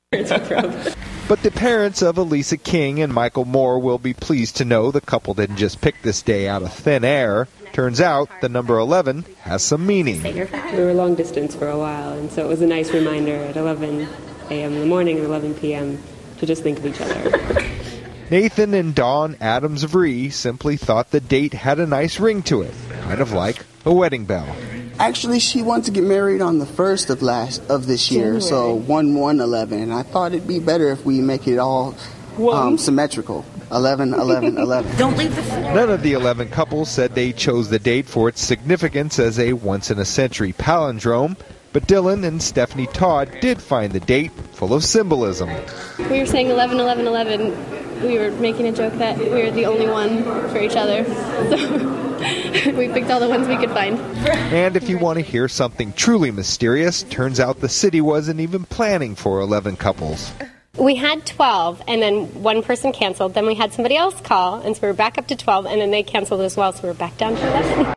But the parents of Elisa King and Michael Moore will be pleased to know the couple didn't just pick this day out of thin air. Turns out the number 11 has some meaning. We were long distance for a while, and so it was a nice reminder at 11 a.m. in the morning and 11 p.m. to just think of each other. Nathan and Dawn Adams Vree simply thought the date had a nice ring to it, kind of like a wedding bell. Actually, she wants to get married on the 1st of this year, January. So 1/1/11. And I thought it'd be better if we make it all symmetrical. 11/11/11. Don't leave the floor. None of the 11 couples said they chose the date for its significance as a once-in-a-century palindrome, but Dylan and Stephanie Todd did find the date full of symbolism. We were saying 11/11/11. We were making a joke that we were the only one for each other. So we picked all the ones we could find. And if you want to hear something truly mysterious, turns out the city wasn't even planning for 11 couples. We had 12, and then one person canceled. Then we had somebody else call, and so we were back up to 12, and then they canceled as well, so we were back down to 11.